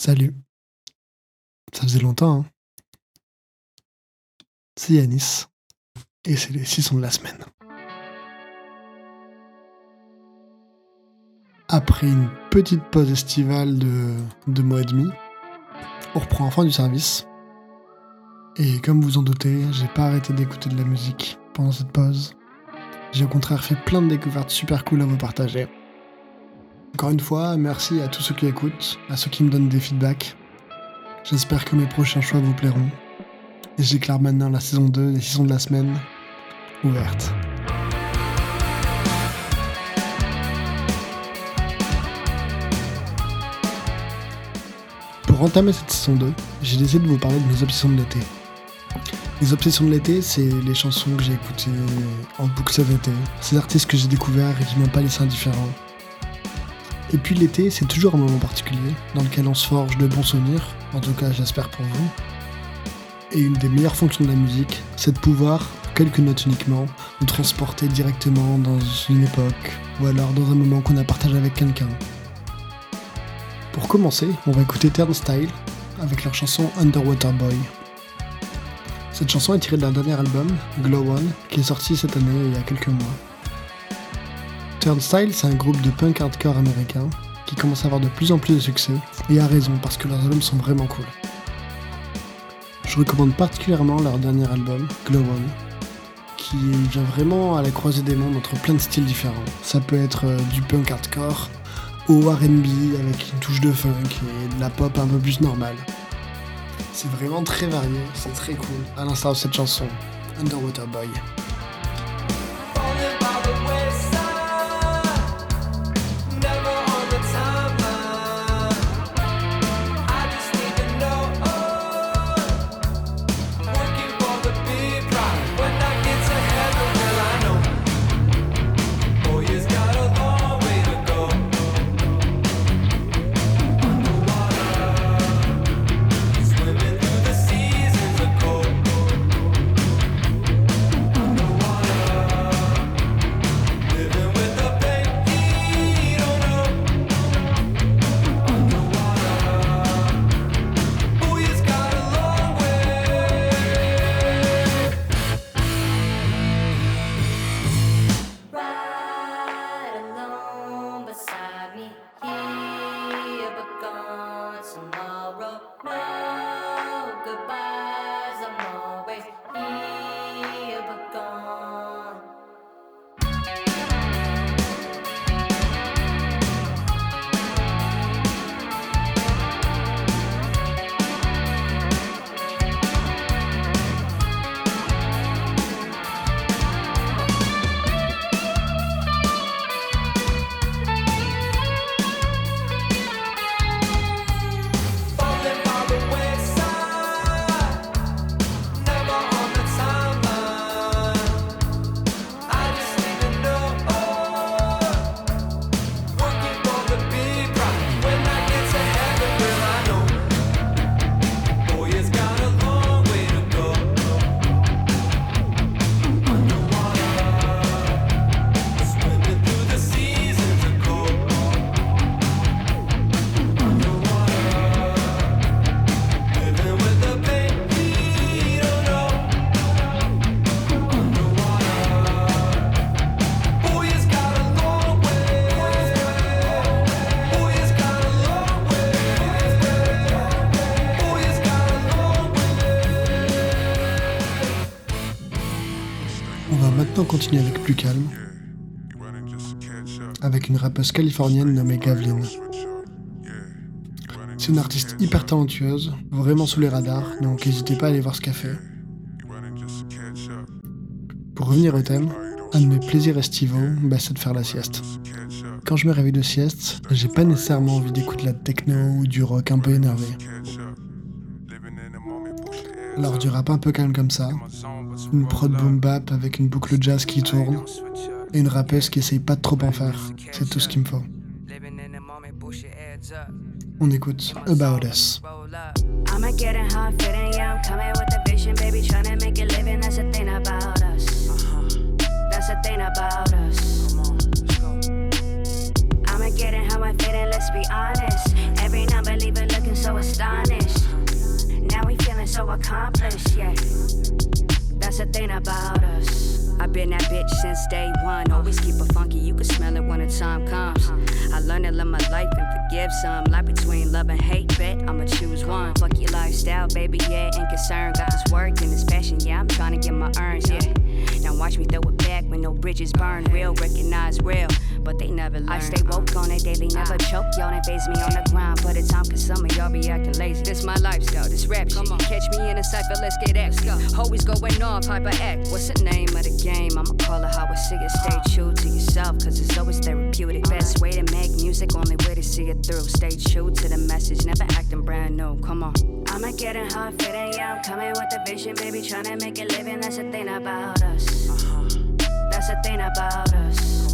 Salut, ça faisait longtemps, hein. C'est Yanis, et c'est les 6 de la semaine. Après une petite pause estivale de 2 mois et demi, on reprend enfin du service. Et comme vous en doutez, j'ai pas arrêté d'écouter de la musique pendant cette pause. J'ai au contraire fait plein de découvertes super cool à vous partager. Encore une fois, merci à tous ceux qui écoutent, à ceux qui me donnent des feedbacks. J'espère que mes prochains choix vous plairont. Et je déclare maintenant la saison 2 des 6 de la semaine ouverte. Pour entamer cette saison 2, j'ai décidé de vous parler de mes obsessions de l'été. Les obsessions de l'été, c'est les chansons que j'ai écoutées en boucle cet été, ces artistes que j'ai découverts et qui m'ont pas laissé indifférent. Et puis l'été, c'est toujours un moment particulier dans lequel on se forge de bons souvenirs, en tout cas j'espère pour vous. Et une des meilleures fonctions de la musique, c'est de pouvoir, quelques notes uniquement, nous transporter directement dans une époque, ou alors dans un moment qu'on a partagé avec quelqu'un. Pour commencer, on va écouter Turnstile avec leur chanson Underwater Boy. Cette chanson est tirée de leur dernier album, Glow One, qui est sorti cette année il y a quelques mois. Turnstile, c'est un groupe de punk hardcore américain qui commence à avoir de plus en plus de succès, et a raison parce que leurs albums sont vraiment cool. Je recommande particulièrement leur dernier album, Glow One, qui vient vraiment à la croisée des mondes entre plein de styles différents. Ça peut être du punk hardcore au R&B avec une touche de funk et de la pop un peu plus normale. C'est vraiment très varié, c'est très cool, à l'instar de cette chanson, Underwater Boy. On va maintenant continuer avec plus calme, avec une rappeuse californienne nommée Gavlin. C'est une artiste hyper talentueuse, vraiment sous les radars, donc n'hésitez pas à aller voir ce qu'elle fait. Pour revenir au thème, un de mes plaisirs estivaux, c'est de faire la sieste. Quand je me réveille de sieste, j'ai pas nécessairement envie d'écouter de la techno ou du rock un peu énervé. Alors du rap un peu calme comme ça, une prod boom bap avec une boucle jazz qui tourne, et une rappeuse qui essaye pas de trop en faire, c'est tout ce qu'il me faut. On écoute About Us. I'ma get it hard, fitting young, coming with a vision, baby, trying to make a living. That's the thing about us. That's the thing about us. I'ma get it how I fit in, let's be honest. Every non-believer looking so so accomplished, yeah. That's the thing about us. I've been that bitch since day one. Always keep it funky, you can smell it when the time comes. I learned to live my life and forgive some. Life between love and hate, bet I'ma choose one. Fuck your lifestyle, baby, yeah, ain't concerned. Got this work and this passion, yeah, I'm trying to get my earns, yeah. Now watch me throw it back when no bridges burn. Real, recognize real, but they never learn. I stay woke on it daily, never choke. Y'all ain't face me on the grind, but it's time cause some of y'all be acting lazy. This my lifestyle, this rap shit. Catch me in a cypher, let's get X. Always going off, hyperact. What's the name of the game? I'ma call it how I see it. Stay true to yourself, cause it's always therapeutic. Best way to make music, only way to see it through. Stay true to the message, never acting brand new. Come on. I'ma get it hard, fitting, yeah, I'm coming with the vision, baby, tryna make it living. That's the thing about us. That's the thing about us.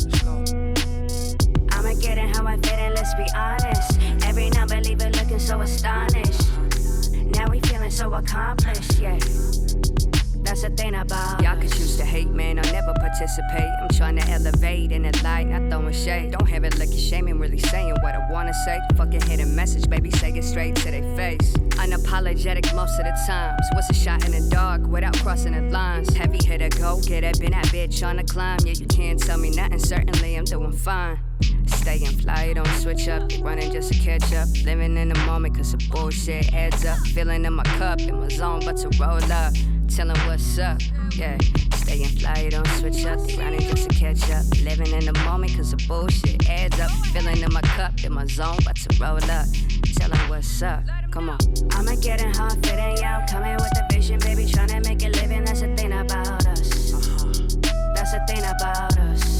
I'ma get it how I fit it, let's be honest. Every non-believer looking so astonished. Now we feeling so accomplished, yeah. That's the thing about y'all could choose to hate, man, I'll never participate. I'm trying to elevate in the light, not throwing shade. Don't have it looking shaming, really saying what I wanna say. Fucking hit a message, baby, say it straight to their face. Unapologetic most of the times. What's a shot in the dark without crossing the lines? Heavy hitter, go get it, been that bitch on the climb. Yeah, you can't tell me nothing, certainly I'm doing fine. Staying fly, don't switch up, running just to catch up. Living in the moment cause the bullshit adds up. Feeling in my cup, in my zone, but to roll up. Tellin' what's up, yeah. Staying fly, don't switch up, running just to catch up. Living in the moment cause the bullshit adds up. Feeling in my cup, in my zone, but to roll up. Tellin' what's up, come on. I'ma get it hard, fitting, yeah, I'm coming with the vision, baby, tryna make it living. That's the thing about us. That's the thing about us.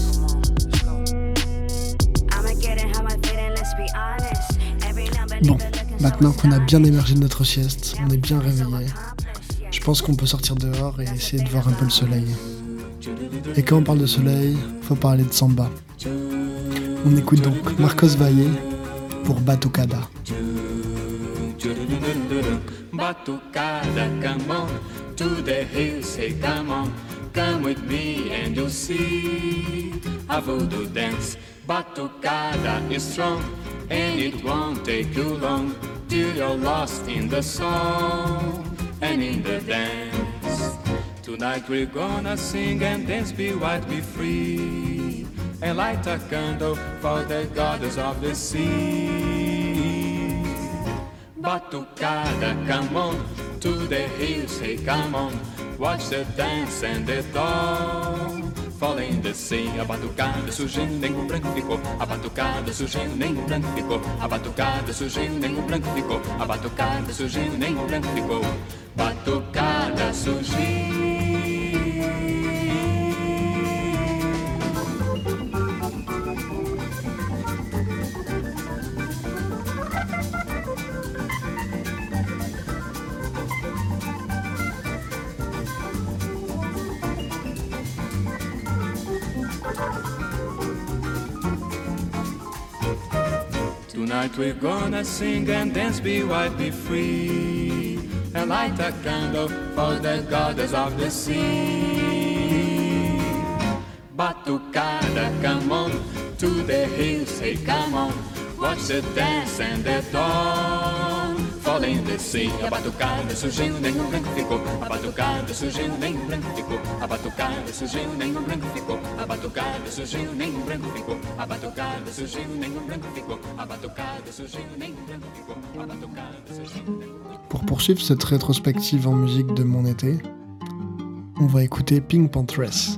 Bon, maintenant qu'on a bien émergé de notre sieste, on est bien réveillé, je pense qu'on peut sortir dehors et essayer de voir un peu le soleil. Et quand on parle de soleil, faut parler de samba. On écoute donc Marcos Valle pour Batucada. Batucada, come on, to the hills, hey come on, come with me and you'll see a voodoo dance. Batucada is strong and it won't take you long till you're lost in the song and in the dance. Tonight we're gonna sing and dance, be wild, be free, and light a candle for the goddess of the sea. Batucada, come on, to the hills, hey come on, watch the dance and the dawn. Fall in the sea, a batucada surgindo, nenhum branco ficou. A batucada surgindo, nenhum branco ficou. A batucada surgindo, nenhum branco ficou. A batucada surgindo, nenhum branco ficou. Batucada surgindo. Tonight we're gonna sing and dance, be wild, be free, and light a candle for the goddess of the sea. Batucada, come on, to the hills, hey come on, watch the dance and the dawn. Fall in the sea, a batucada surgindo, nenhum branco ficou. A batucada surgindo, nenhum branco ficou. A batucada surgindo, nenhum branco ficou. A batucada surgindo, nenhum branco ficou. A batucada surgindo, nenhum branco ficou. A batucada surgindo, nenhum branco ficou. A batucada surgindo. Pour poursuivre cette rétrospective en musique de mon été, on va écouter Pink Panthers.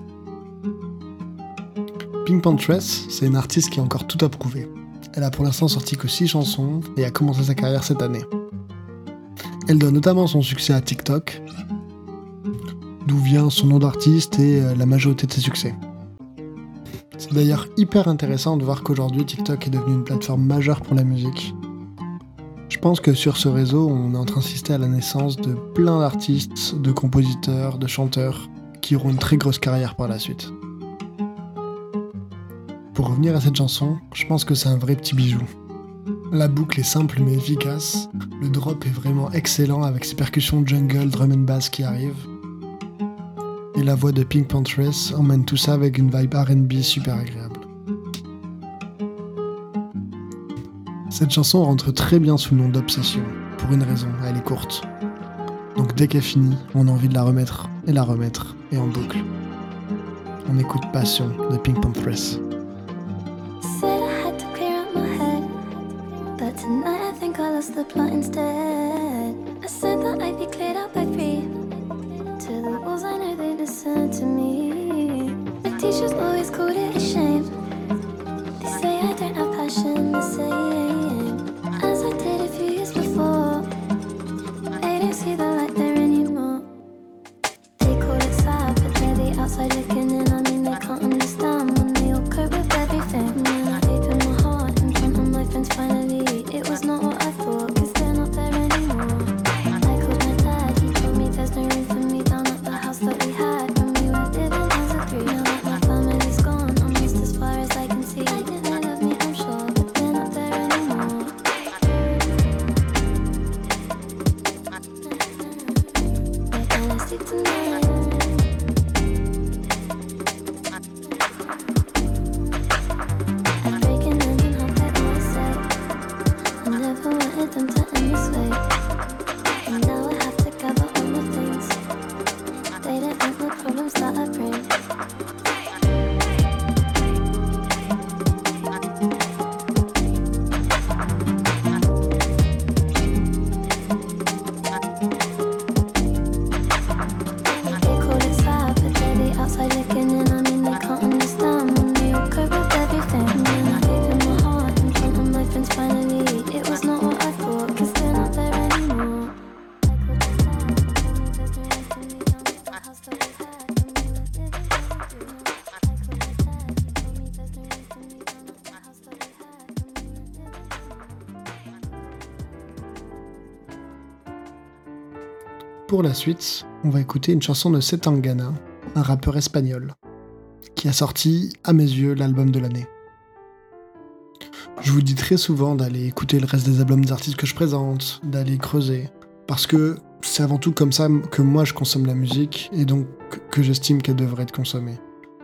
Pink Panthers, c'est une artiste qui a encore tout à prouver. Elle a pour l'instant sorti que 6 chansons et a commencé sa carrière cette année. Elle doit notamment son succès à TikTok, d'où vient son nom d'artiste et la majorité de ses succès. C'est d'ailleurs hyper intéressant de voir qu'aujourd'hui TikTok est devenu une plateforme majeure pour la musique. Je pense que sur ce réseau, on est en train d'assister à la naissance de plein d'artistes, de compositeurs, de chanteurs qui auront une très grosse carrière par la suite. Pour revenir à cette chanson, je pense que c'est un vrai petit bijou. La boucle est simple mais efficace, le drop est vraiment excellent avec ses percussions jungle, drum and bass qui arrivent. Et la voix de Pink Panthers emmène tout ça avec une vibe R&B super agréable. Cette chanson rentre très bien sous le nom d'Obsession, pour une raison, elle est courte. Donc dès qu'elle finit, on a envie de la remettre et en boucle. On écoute Passion de Pink Panthers. Said I had to clear up my head, but tonight I think I lost the plot instead. I said that I'd be cleared out by 3. To the walls I know they listen to me. The teachers always called it a shame. They say I don't have passion the same as I did a few years before. They don't see the light there anymore. They call it sad, but they're the outside looking in. I mean they can't understand when they all cope with everything. And then I opened my heart in front of my friends finally. It was not what I thought, 'cause they're not there anymore. I called my dad, he told me there's no room for me down at the house that we had when we were living as a 3. Now that my family's gone, I'm lost as far as I can see. They love me, I'm sure, but they're not there anymore. They're honesty tonight. I'm breaking them and hope they all say I never wanted them to end this way. And now I have to gather all the things. They don't know the problems that I bring. They call it sad, but they're the outside looking in. I mean they can't understand when they all cope with everything. And then I opened my heart in front of my friends finally. It was not what I thought, 'cause they're not there anymore. I called my dad, he told me there's no room for me down at the house that we had when we were living as a 3. I called my dad, he told me there's no room for me down at the house that we had when we were living as a 3. Pour la suite, on va écouter une chanson de Setangana, un rappeur espagnol, qui a sorti, à mes yeux, l'album de l'année. Je vous dis très souvent d'aller écouter le reste des albums des artistes que je présente, d'aller creuser, parce que c'est avant tout comme ça que moi je consomme la musique, et donc que j'estime qu'elle devrait être consommée.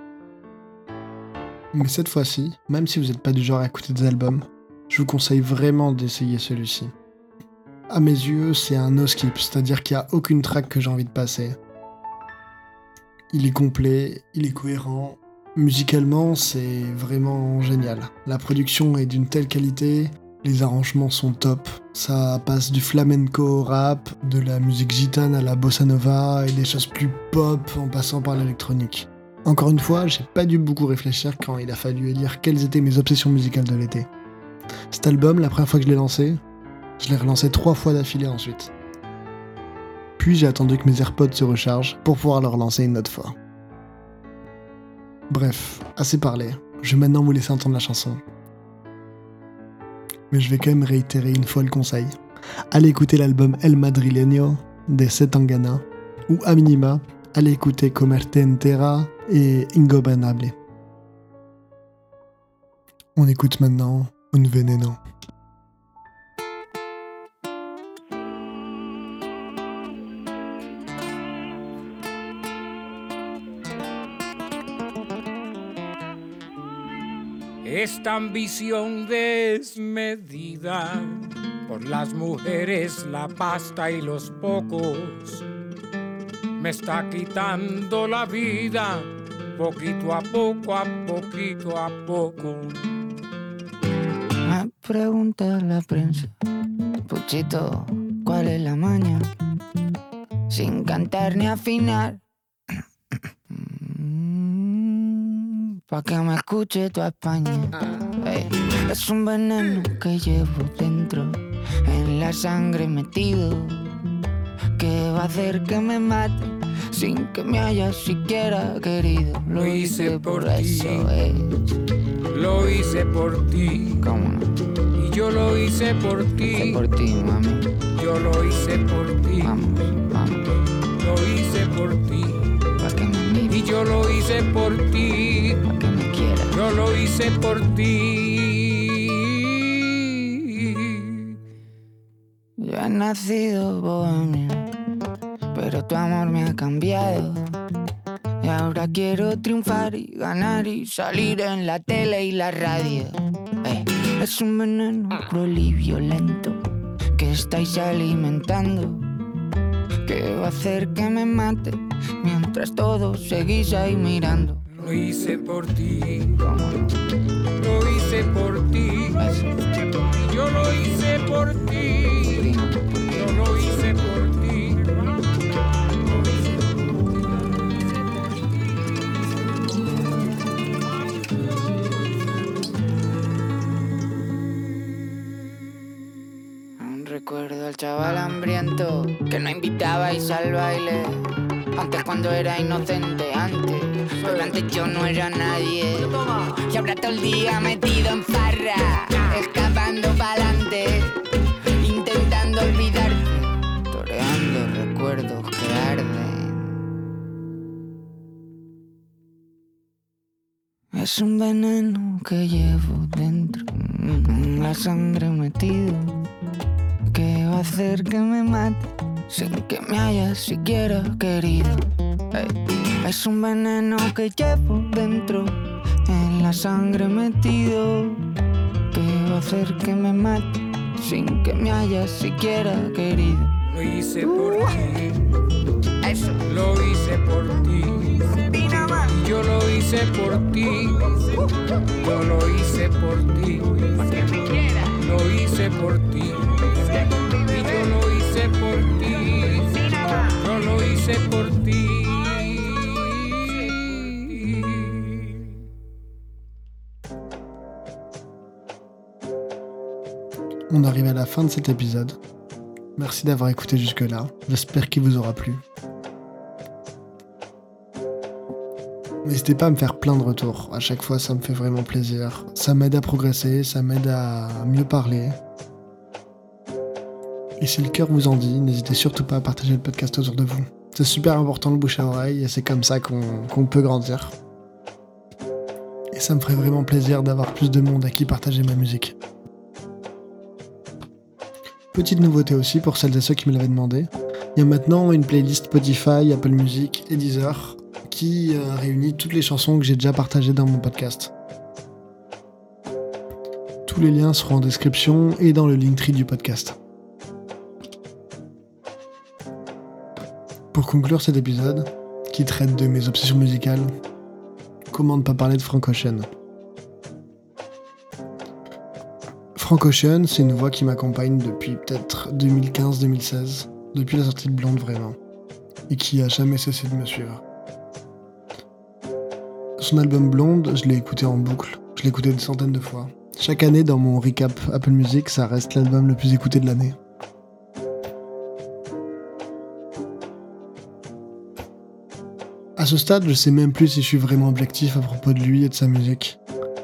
Mais cette fois-ci, même si vous n'êtes pas du genre à écouter des albums, je vous conseille vraiment d'essayer celui-ci. À mes yeux, c'est un no-skip, c'est-à-dire qu'il n'y a aucune track que j'ai envie de passer. Il est complet, il est cohérent. Musicalement, c'est vraiment génial. La production est d'une telle qualité, les arrangements sont top. Ça passe du flamenco au rap, de la musique gitane à la bossa nova et des choses plus pop en passant par l'électronique. Encore une fois, j'ai pas dû beaucoup réfléchir quand il a fallu élire quelles étaient mes obsessions musicales de l'été. Cet album, la première fois que je l'ai lancé, je l'ai relancé 3 fois d'affilée ensuite. Puis j'ai attendu que mes AirPods se rechargent pour pouvoir le relancer une autre fois. Bref, assez parlé. Je vais maintenant vous laisser entendre la chanson. Mais je vais quand même réitérer une fois le conseil. Allez écouter l'album El Madrileño de Setangana, ou à minima, allez écouter Comerte Entera et Ingobernable. On écoute maintenant Un Veneno. Esta ambición desmedida por las mujeres, la pasta y los pocos me está quitando la vida poquito a poco, a poquito a poco. Me pregunta la prensa, Puchito, ¿cuál es la maña? Sin cantar ni afinar. Pa' que me escuche toda España. Hey. Es un veneno que llevo dentro, en la sangre metido, que va a hacer que me mate sin que me haya siquiera querido. Lo hice por eso es. Lo hice por ti. ¿Cómo no? Y yo lo hice por ti. Hice por ti, mami. Yo lo hice por ti. Vamos, vamos. Lo hice por ti. Pa' que me mire. Y yo lo hice por ti. Pa' que me quiera. Yo lo hice por ti. Yo he nacido bohemio, pero tu amor me ha cambiado. Y ahora quiero triunfar y ganar y salir en la tele y la radio. Es un veneno cruel y violento que estáis alimentando, que va a hacer que me mate mientras todos seguís ahí mirando. Lo hice por ti, ¿Cómo no? lo hice por ti. Y yo lo hice por ti, yo lo hice por ti. Aún recuerdo al chaval hambriento que no invitabais al baile. Antes cuando era inocente, antes. Pero antes yo no era nadie. Y ahora todo el día metido en farra, escapando pa'lante, intentando olvidarte, toreando recuerdos que arden. Es un veneno que llevo dentro, en la sangre metido, que va a hacer que me mate sin que me hayas siquiera querido. Es un veneno que llevo dentro, en la sangre metido, que va a hacer que me mate sin que me hayas siquiera querido. Lo hice por ti, Eso. lo hice por ti. Y yo lo hice por ti, yo lo hice por ti. Lo hice por ti, y yo lo hice por ti. Yo lo hice por ti. On arrive à la fin de cet épisode. Merci d'avoir écouté jusque-là. J'espère qu'il vous aura plu. N'hésitez pas à me faire plein de retours. À chaque fois, ça me fait vraiment plaisir. Ça m'aide à progresser, ça m'aide à mieux parler. Et si le cœur vous en dit, n'hésitez surtout pas à partager le podcast autour de vous. C'est super important le bouche à oreille et c'est comme ça qu'on peut grandir. Et ça me ferait vraiment plaisir d'avoir plus de monde à qui partager ma musique. Petite nouveauté aussi pour celles et ceux qui me l'avaient demandé. Il y a maintenant une playlist Spotify, Apple Music et Deezer qui réunit toutes les chansons que j'ai déjà partagées dans mon podcast. Tous les liens seront en description et dans le Linktree du podcast. Pour conclure cet épisode, qui traite de mes obsessions musicales, comment ne pas parler de Frank Ocean ? Frank Ocean, c'est une voix qui m'accompagne depuis peut-être 2015-2016, depuis la sortie de Blonde vraiment, et qui a jamais cessé de me suivre. Son album Blonde, je l'ai écouté en boucle, je l'ai écouté des centaines de fois. Chaque année, dans mon recap Apple Music, ça reste l'album le plus écouté de l'année. À ce stade, je sais même plus si je suis vraiment objectif à propos de lui et de sa musique.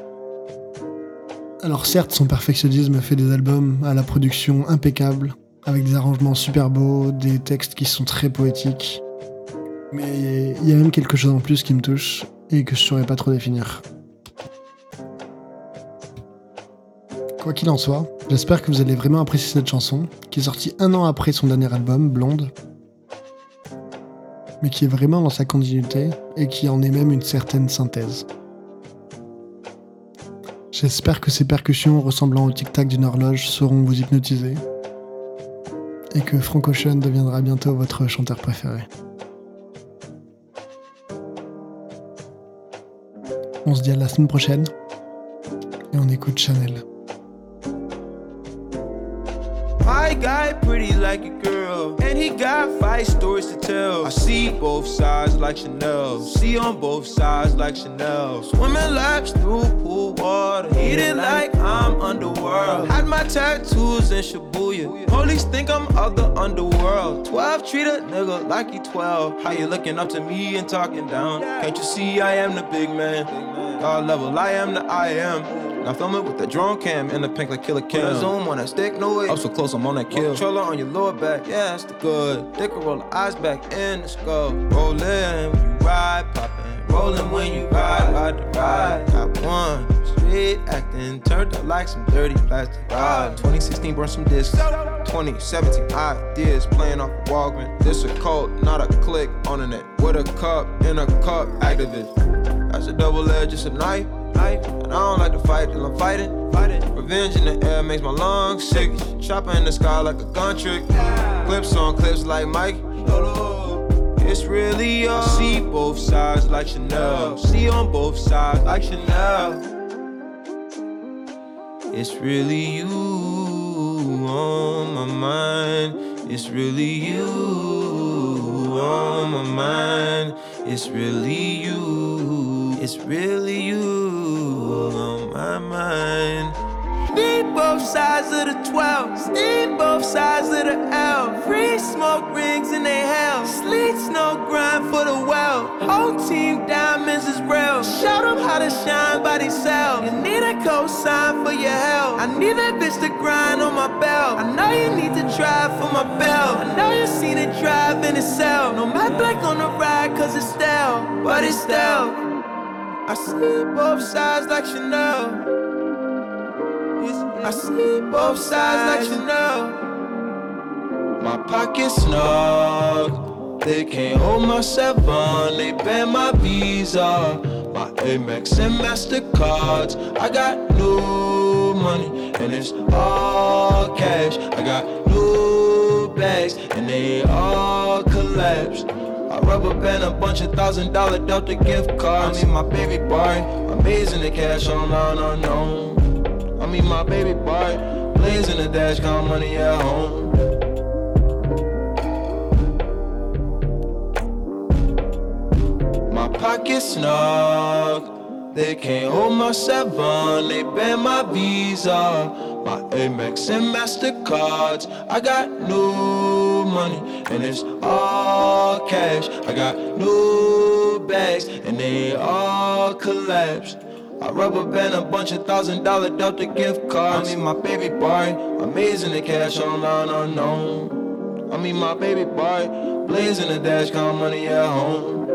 Alors certes, son perfectionnisme fait des albums à la production impeccable, avec des arrangements super beaux, des textes qui sont très poétiques. Mais il y a même quelque chose en plus qui me touche et que je saurais pas trop définir. Quoi qu'il en soit, j'espère que vous allez vraiment apprécier cette chanson, qui est sortie 1 an après son dernier album, Blonde, mais qui est vraiment dans sa continuité et qui en est même une certaine synthèse. J'espère que ces percussions ressemblant au tic-tac d'une horloge sauront vous hypnotiser et que Frank Ocean deviendra bientôt votre chanteur préféré. On se dit à la semaine prochaine et on écoute Chanel. My guy pretty like a girl, and he got 5 stories to tell. I see both sides like Chanel, see on both sides like Chanel. Swimming laps through pool water, eating like I'm underworld. Had my tattoos in Shibuya, police think I'm of the underworld. 12 treat a nigga like he 12. How you looking up to me and talking down? Can't you see I am the big man? God level, I am the I am. Now film it with the drone cam in the pink like Killer Cam. Zoom on that stick, no way. Up so close, I'm on that kill. Controller on your lower back, yeah, that's the good. Dick will roll the eyes back in the skull. Rollin' when you ride, poppin'. Rollin' when you ride the ride. Got one, street acting, turned up like some dirty plastic ride. 2016, burn some discs. 2017, ideas playing off a Walgreens. This a cult, not a click on the net. With a cup, in a cup, activist. That's a double edge, it's a knife. And I don't like to fight till I'm fighting. Revenge in the air makes my lungs sick. Chopper in the sky like a gun trick. Clips on clips like Mike. It's really you. I see both sides like Chanel. See on both sides like Chanel. It's really you on my mind. It's really you on my mind. It's really you. It's really you on my mind. Need both sides of the 12. Need both sides of the L. Free smoke rings in they hell. Sleets no grind for the well. Whole team diamonds is real. Show them how to shine by themselves. You need a cosign for your help. I need that bitch to grind on my belt. I know you need to drive for my belt. I know you seen it drive in itself. No matte black on the ride cause it's stale. But it's stale. I see both sides like Chanel. I see both sides like Chanel. My pockets snug. They can't hold my 7. They ban my Visa, my Amex and MasterCards. I got new money and it's all cash. I got new bags and they all collapsed. I rubber band a bunch of $1,000 Delta gift cards. I mean my baby boy, amazing the cash online unknown. I mean my baby boy, blazing the dash, count money at home. My pockets snug, they can't hold my 7. They ban my Visa, my Amex and MasterCards. I got new money and it's all cash. I got new bags and they all collapsed. I rubber band a bunch of $1,000 Delta gift cards. I mean my baby boy, amazing the cash online unknown. I mean my baby boy, blazing the dash, count money at home.